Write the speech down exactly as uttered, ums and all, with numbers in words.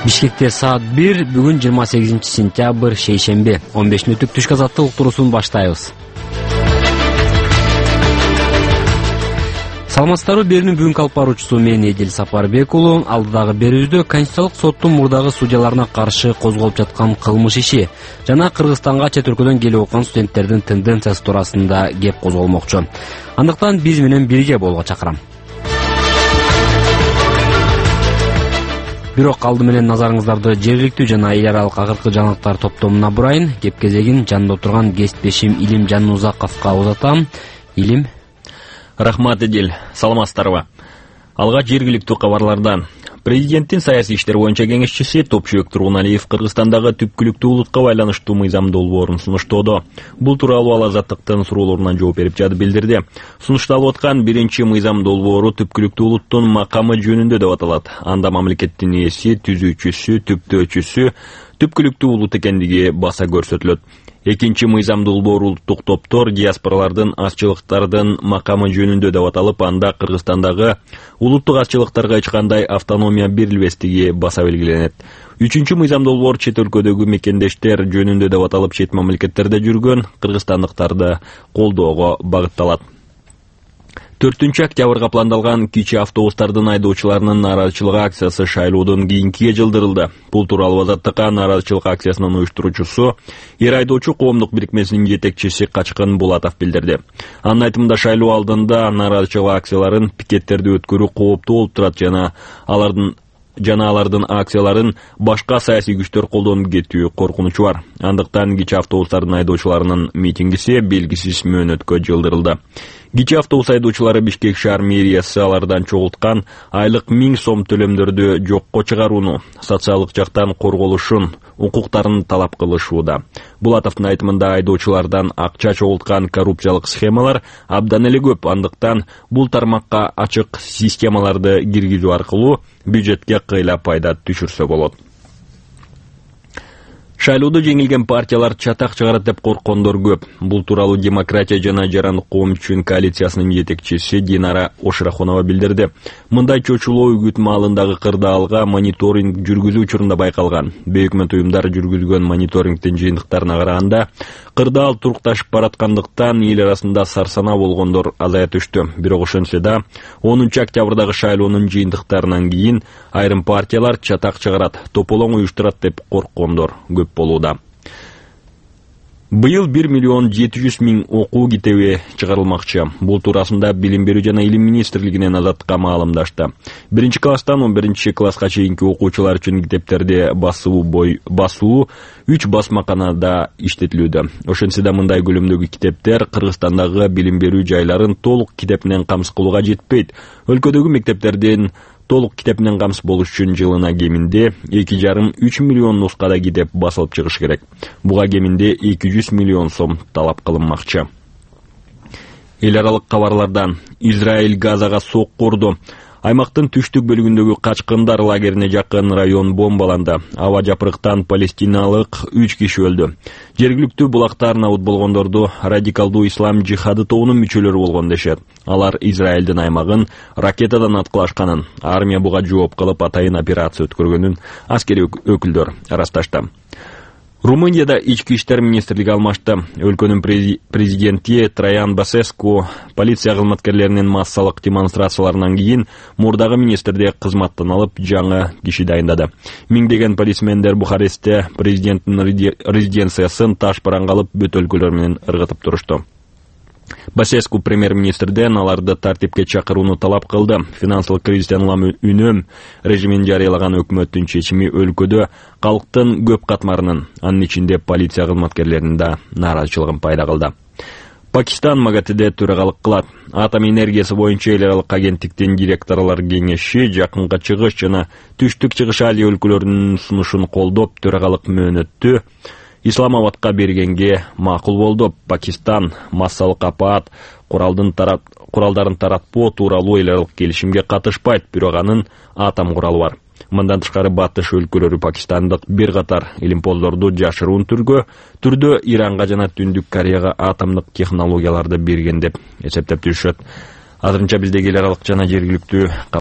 Бишкекте саат бир, бүгүн жыйырма сегизинчи сентябрь, шейшемби. он беш мүнөттүк түшкү азаттык уктуруусун баштайбыз. Саламатсыздарбы, берүүнүн бүгүнкү алып баруучусу мен Эдил Сапарбек уулу. Алдыдагы берүүбүздө Конституциялык соттун мурдагы судьяларына каршы козголуп жаткан кылмыш иши жана Кыргызстанга чет өлкөдөн келип окуган студенттердин тенденциясы туурасында кеп козголмокчу. Андыктан биз менен бирге болууга чакырам. Бирок алды менен назарыңыздарды жергиликтүү жана эл аралык акыркы жаңылыктар топтомуна бурайын. Кеп кезегин жанында отурган кесиптешим Илим Жаннузаковго узатам. Илим. Рахмат, Эдил. Саламатсыздарбы. Алга жергиликтүү кабарлардан. Президенттин саясий иштер боюнча кеңешчиси Топчубек Тургуналиев Кыргызстандагы түпкүлүктүү улутка байланыштуу мыйзам долбоорун сунуштоодо. Бул тууралуу ал Азаттыктын суроолоруна жооп берип жатып билдирди. Сунушталып аткан биринчи мыйзам долбоору түпкүлүктүү улуттун макамы жөнүндө деп аталат. Анда мамлекеттин ээси, түзүүчүсү, түптөөчүсү түпкүлүктүү улут экендиги баса көрсөтүлөт. Экинчи мыйзам долбоору улуттук топтор, диаспоралардын, азчылыктардын макамы жөнүндө деп аталып, анда Кыргызстандагы улуттук азчылыктарга эч кандай автономия берилбестиги баса белгиленет. Үчүнчү мыйзам долбоор чет өлкөдөгү мекендештер жөнүндө деп аталып, чет мамлекеттерде жүргөн кыргызстандыктарды колдоого багытталат. төртүнчү октябрга пландалган кичи автобустардын айдоочуларынын нааразычылык акциясы шайлоодон кийинкиге жылдырылды. Бул тууралуу Азаттыкка нааразычылык акциясынын уюштуруучусу, эр айдоочу коомдук бирикмесинин жетекчиси Качкын Булатов билдирди. Анын айтымында шайлоо алдында нааразычылык акцияларын, пикеттерди өткөрүү кооптуу болуп турат жана алардын жана алардын акцияларын башка саясий күчтөр колдонуп кетүү коркунучу бар. Андыктан кичи автобустардын айдоочуларынын митингиси белгисиз мөөнөткө жылдырылды. Кичи автобус айдоочулары Бишкек шаар мэриясы алардан чогулткан айлык миң сом төлөмдөрдү жокко чыгарууну, социалдык жактан корголушун, укуктарын талап кылышууда. Булатовдун айтымында айдоочулардан акча чогулткан коррупциялык схемалар абдан эле көп, андыктан бул тармакка ачык системаларды киргизүү аркылуу бюджетке кыйла пайда түшүрсө болот. Шайлоодо жеңилген партиялар чатак чыгарат деп корккондор көп. Бул тууралуу Демократия жана Жарандык коом үчүн коалициясынын жетекчиси Динара Ошрахунова билдирди. Мындай чочулоо үгүт маалындагы кырдаалга мониторинг жүргүзүү учурунда байкалган. Бейөкмөт уюмдар жүргүзгөн мониторингдин жыйынтыктарына караганда, кырдаал турукташып бараткандыктан эл арасында сарсанаа болгондор азая түштү. Бирок ошентсе да, онунчу октябрдагы шайлоонун жыйынтыктарынан кийин айрым партиялар чатак чыгарат, тополоң уюштурат деп корккондор көп болууда. Быйыл бир миллион жети жүз миң окуу китеби чыгарылмакчы. Бул туурасында Билим берүү жана Илим министрлигинен Азаттыкка маалымдашты. Биринчи класстан он биринчи класска чейинки окуучулар үчүн китептерди басуу бой басуу үч басмаканада иштетилүүдө. Ошентсе да мындай көлөмдөгү китептер Кыргызстандагы билим берүү жайларын толук китеп менен камсыз кылууга жетпейт. Өлкөдөгү мектептердин толук китеп менен камсыз болуш үчүн жылына кеминде эки жарым үч миллион нускада китеп басылып чыгыш керек. Буга кеминде эки жүз миллион сом талап кылынмакчы. Эл аралык кабарлардан. Израиль Газага сокку урду. Аймактын түштүк бөлүгүндөгү Качкындар лагерине жакын район бомбаланды. Аба жапырыктан палестиналык үч киши өлдү. Жергиликтүү булактар набыт болгондорду радикалдуу ислам жихады тобунун мүчөлөрү болгон дешет. Алар Израилдин аймагын ракетадан аткылашканын, армия буга жооп кылып атайын операция өткөргөнүн аскери өкүлдөр арасташты. Румынияда ички иштер министрлиги алмашты. Өлкөнүн президенти Траян Басеску полиция кызматкерлеринин массалык демонстрацияларынан кийин мурдагы министрди кызматтан алып жаңы киши дайындады. Миңдеген полисмендер Бухарестте президенттин резиденциясын таш бараңга алып бүт өлкөлөр менен ыргытып турушту. Басеску премьер-министрден аларды тартипке чакырууну талап кылды. Финансылык кризистен улам үнөм режимин жарыялаган өкмөттүн чечими өлкөдө калктын көп катмарынын, анын ичинде полиция кызматкерлеринин да нааразычылыгын пайда кылды. Пакистан МАГАТЭде төрагалык кылат. Атом энергиясы боюнча эл аралык агенттиктин директорлор кеңеши жакынкы чыгыш жана түштүк чыгыш Азия өлкөлөрүнүн сунушун колдоп төрагалык мөөнөттү Исламабадка бергенге макул болду. Пакистан массалык апаат куралдын тарат куралдарын таратпоо тууралуу эл аралык келишимге катышпайт, бирок анын атом куралы бар. Мындан тышкары батыш өлкөлөрү пакистандык бир катар илимпоздорду жашыруун түргө түрдө Иранга жана Түндүк Кореяга атомдук технологияларды берген деп эсептеп жүрүшөт. Азырынча биздеги эл аралык жана жергиликтүү